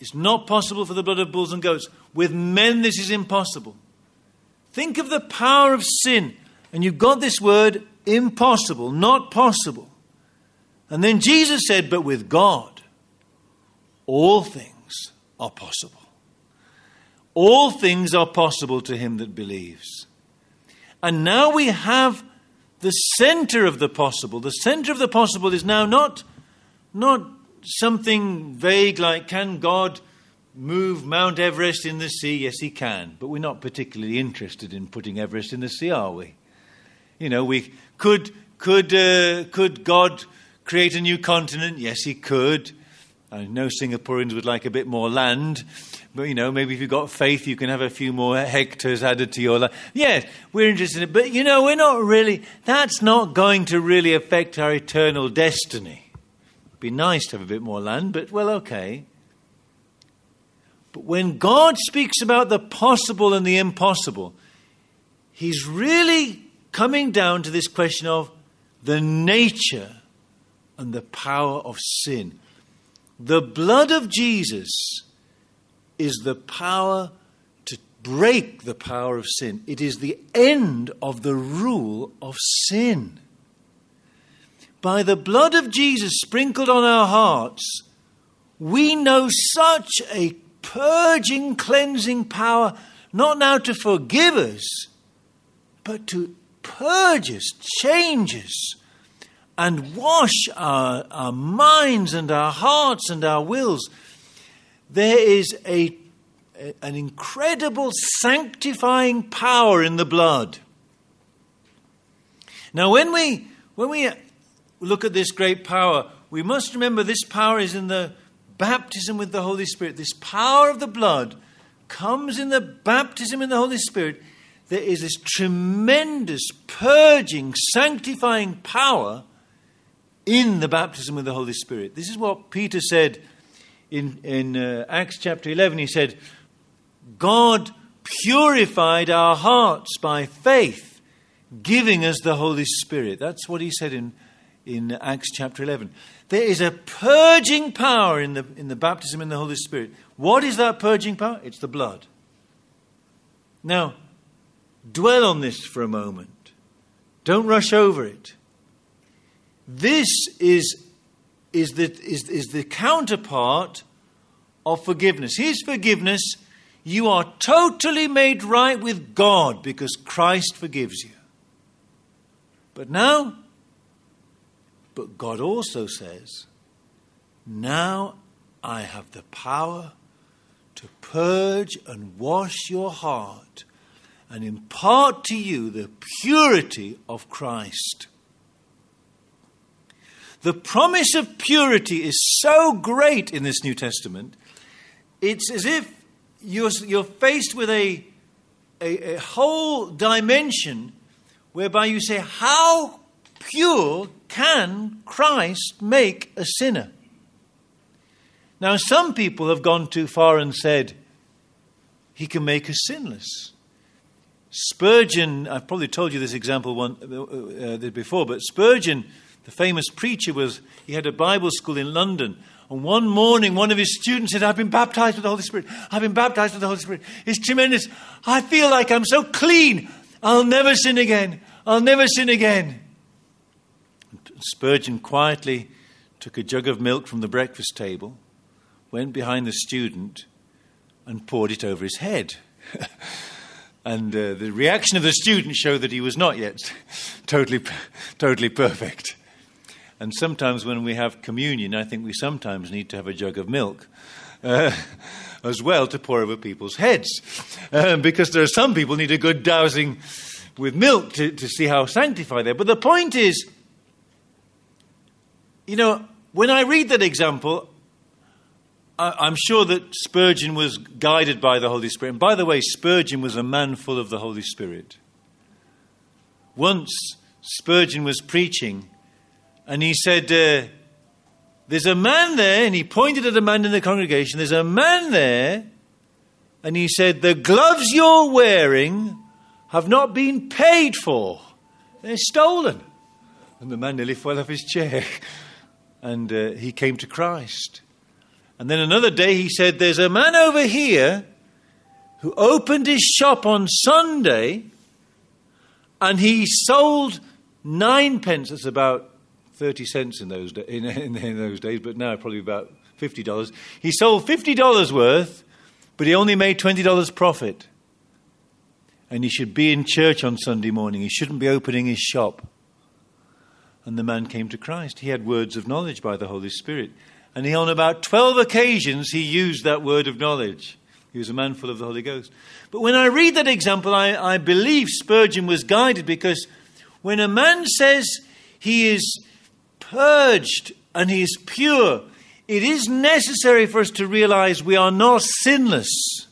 It's not possible for the blood of bulls and goats. With men this is impossible. Think of the power of sin. And you've got this word, impossible, not possible. And then Jesus said, but with God, all things are possible. All things are possible to him that believes. And now we have the center of the possible. The center of the possible is now not something vague like, can God move Mount Everest in the sea? Yes, he can. But we're not particularly interested in putting Everest in the sea, are we? You know, we could God create a new continent? Yes, he could. I know Singaporeans would like a bit more land. But, you know, maybe if you've got faith, you can have a few more hectares added to your land. Yes, we're interested in it. But, you know, we're not really, that's not going to really affect our eternal destiny. It'd be nice to have a bit more land, but, well, okay. But when God speaks about the possible and the impossible, he's really coming down to this question of the nature and the power of sin. The blood of Jesus is the power to break the power of sin. It is the end of the rule of sin. By the blood of Jesus sprinkled on our hearts, we know such a purging, cleansing power, not now to forgive us, but to purge us, change us, and wash our minds and our hearts and our wills. There is an incredible sanctifying power in the blood. Now, when we look at this great power, we must remember this power is in the baptism with the Holy Spirit. This power of the blood comes in the baptism in the Holy Spirit. There is this tremendous purging, sanctifying power in the baptism with the Holy Spirit. This is what Peter said in Acts chapter 11. He said, God purified our hearts by faith, giving us the Holy Spirit. That's what he said in Acts chapter 11. There is a purging power in the baptism in the Holy Spirit. What is that purging power? It's the blood. Now, dwell on this for a moment. Don't rush over it. This is the counterpart of forgiveness. Here's forgiveness. You are totally made right with God because Christ forgives you. But God also says, now I have the power to purge and wash your heart and impart to you the purity of Christ. The promise of purity is so great in this New Testament, it's as if you're faced with a whole dimension whereby you say, how pure can Christ make a sinner? Now, some people have gone too far and said, he can make us sinless. Spurgeon, I've probably told you this example before, but Spurgeon, the famous preacher, he had a Bible school in London. And one morning, one of his students said, I've been baptized with the Holy Spirit. I've been baptized with the Holy Spirit. It's tremendous. I feel like I'm so clean. I'll never sin again. I'll never sin again. Spurgeon quietly took a jug of milk from the breakfast table, went behind the student, and poured it over his head. And the reaction of the student showed that he was not yet totally perfect. And sometimes when we have communion, I think we sometimes need to have a jug of milk as well to pour over people's heads. Because there are some people who need a good dousing with milk to see how sanctified they are. But the point is, you know, when I read that example, I'm sure that Spurgeon was guided by the Holy Spirit. And by the way, Spurgeon was a man full of the Holy Spirit. Once Spurgeon was preaching, and he said, there's a man there, and he pointed at a man in the congregation. There's a man there, and he said, the gloves you're wearing have not been paid for. They're stolen. And the man nearly fell off his chair. And he came to Christ. And then another day he said, there's a man over here who opened his shop on Sunday and he sold 9 pence. That's about 30 cents in those days, but now probably about $50. He sold $50 worth, but he only made $20 profit. And he should be in church on Sunday morning. He shouldn't be opening his shop. And the man came to Christ. He had words of knowledge by the Holy Spirit. And on about 12 occasions, he used that word of knowledge. He was a man full of the Holy Ghost. But when I read that example, I believe Spurgeon was guided, because when a man says he is purged and he is pure, it is necessary for us to realize we are not sinless.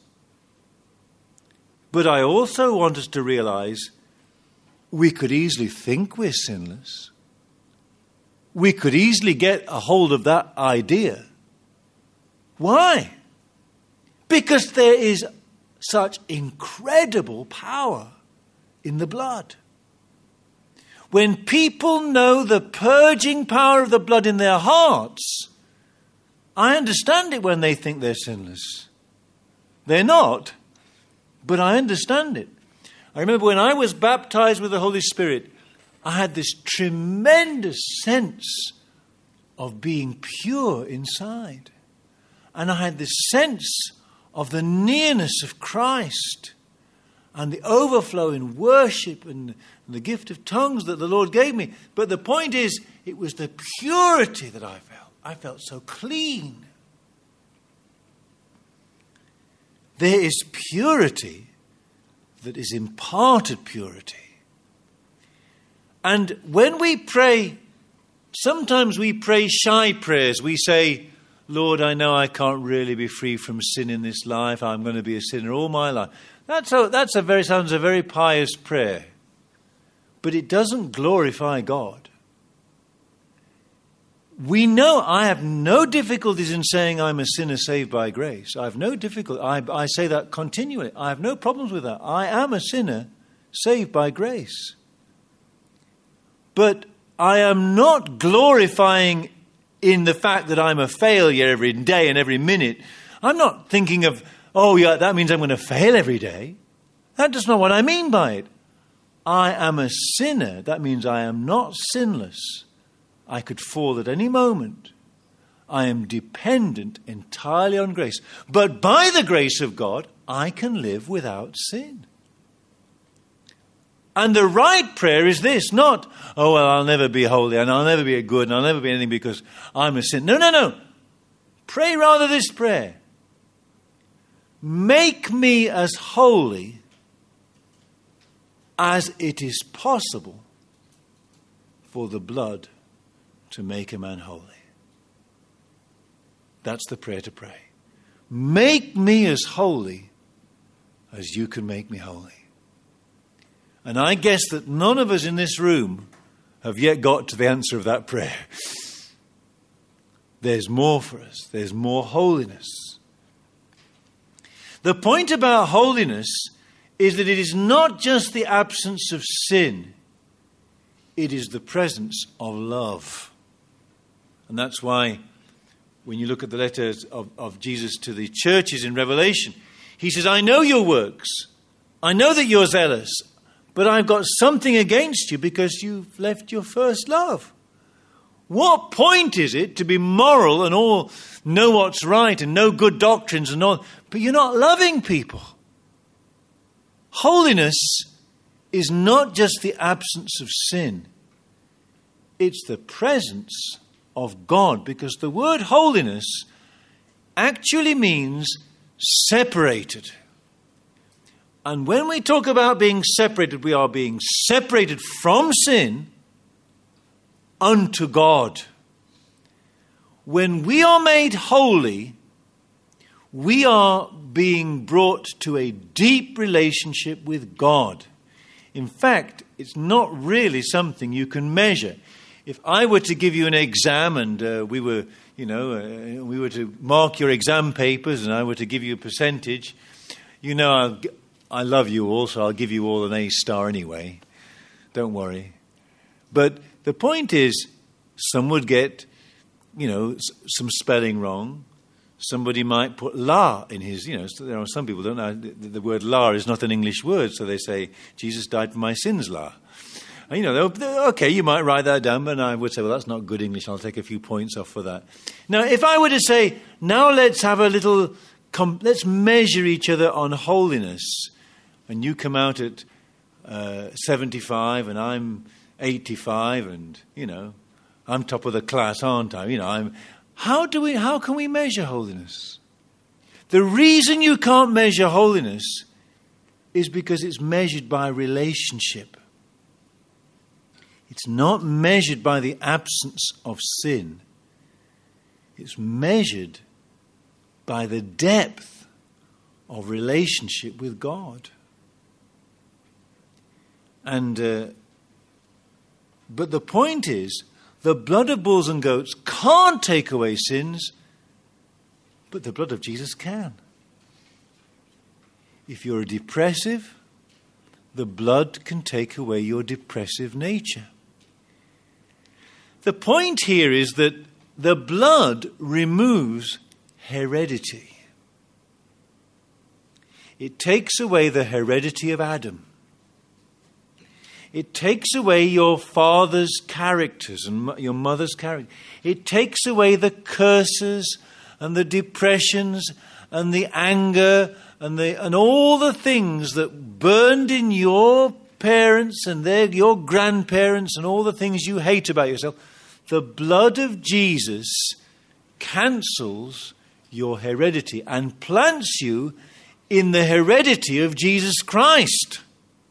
But I also want us to realize we could easily think we're sinless. We could easily get a hold of that idea. Why? Because there is such incredible power in the blood. When people know the purging power of the blood in their hearts, I understand it when they think they're sinless. They're not, but I understand it. I remember when I was baptized with the Holy Spirit, I had this tremendous sense of being pure inside. And I had this sense of the nearness of Christ and the overflow in worship and the gift of tongues that the Lord gave me. But the point is, it was the purity that I felt. I felt so clean. There is purity that is imparted purity. And when we pray, sometimes we pray shy prayers. We say, Lord, I know I can't really be free from sin in this life. I'm going to be a sinner all my life. Sounds a very pious prayer. But it doesn't glorify God. We know I have no difficulties in saying I'm a sinner saved by grace. I have no difficulty. I say that continually. I have no problems with that. I am a sinner saved by grace. But I am not glorifying in the fact that I'm a failure every day and every minute. I'm not thinking of, oh yeah, that means I'm going to fail every day. That's not what I mean by it. I am a sinner. That means I am not sinless. I could fall at any moment. I am dependent entirely on grace. But by the grace of God, I can live without sin. And the right prayer is this, not, oh, well, I'll never be holy and I'll never be good and I'll never be anything because I'm a sinner. No. Pray rather this prayer. Make me as holy as it is possible for the blood to make a man holy. That's the prayer to pray. Make me as holy as you can make me holy. And I guess that none of us in this room have yet got to the answer of that prayer. There's more for us. There's more holiness. The point about holiness is that it is not just the absence of sin. It is the presence of love. And that's why when you look at the letters of Jesus to the churches in Revelation, he says, I know your works. I know that you're zealous. But I've got something against you because you've left your first love. What point is it to be moral and all know what's right and know good doctrines and all, but you're not loving people? Holiness is not just the absence of sin. It's the presence of God, because the word holiness actually means separated. And when we talk about being separated, we are being separated from sin unto God. When we are made holy, we are being brought to a deep relationship with God. In fact, it's not really something you can measure. If I were to give you an exam and we were to mark your exam papers and I were to give you a percentage, I love you all, so I'll give you all an A star anyway. Don't worry. But the point is, some would get, some spelling wrong. Somebody might put la in his, so there are some people who don't know the word la is not an English word, so they say, Jesus died for my sins, la. And, okay, you might write that down, but I would say, well, that's not good English. I'll take a few points off for that. Now, if I were to say, now let's have a little, let's measure each other on holiness, and you come out at 75 and I'm 85 and, I'm top of the class, aren't I? How can we measure holiness? The reason you can't measure holiness is because it's measured by relationship. It's not measured by the absence of sin. It's measured by the depth of relationship with God. And but the point is, the blood of bulls and goats can't take away sins, but the blood of Jesus can. If you're depressive, the blood can take away your depressive nature. The point here is that the blood removes heredity. It takes away the heredity of Adam. It takes away your father's characters and your mother's character. It takes away the curses and the depressions and the anger and all the things that burned in your parents and your grandparents and all the things you hate about yourself. The blood of Jesus cancels your heredity and plants you in the heredity of Jesus Christ.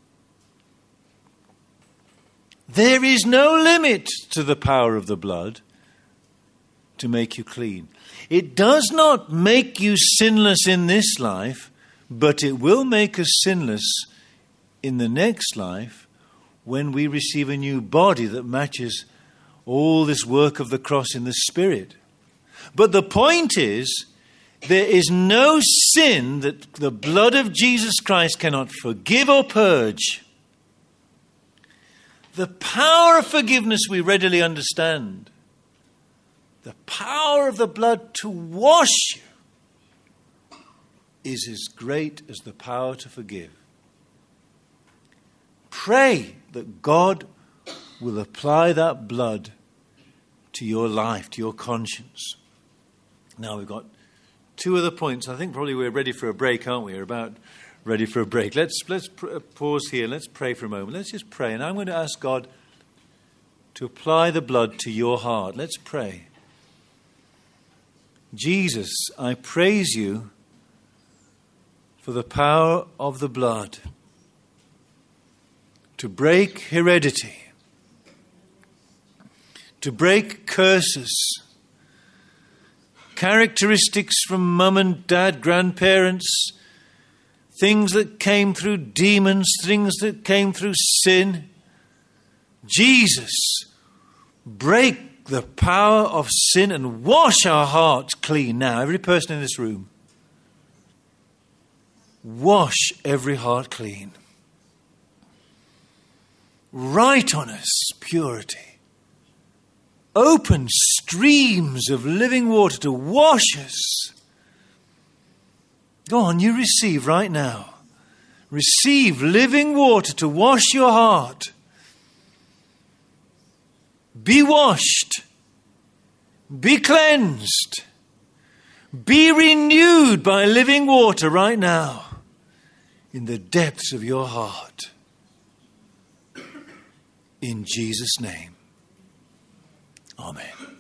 There is no limit to the power of the blood to make you clean. It does not make you sinless in this life, but it will make us sinless in the next life when we receive a new body that matches all this work of the cross in the Spirit. But the point is, there is no sin that the blood of Jesus Christ cannot forgive or purge. The power of forgiveness we readily understand. The power of the blood to wash you is as great as the power to forgive. Pray that God will apply that blood to your life, to your conscience. Now we've got two other points. I think probably we're ready for a break, aren't we? We're about ready for a break. Let's pause here. Let's pray for a moment. Let's just pray. And I'm going to ask God to apply the blood to your heart. Let's pray. Jesus, I praise you for the power of the blood to break heredity, to break curses, characteristics from mum and dad, grandparents, things that came through demons, things that came through sin. Jesus, break the power of sin and wash our hearts clean now. Every person in this room, wash every heart clean. Write on us purity. Open streams of living water to wash us. Go on, you receive right now. Receive living water to wash your heart. Be washed. Be cleansed. Be renewed by living water right now in the depths of your heart. In Jesus' name. Amen.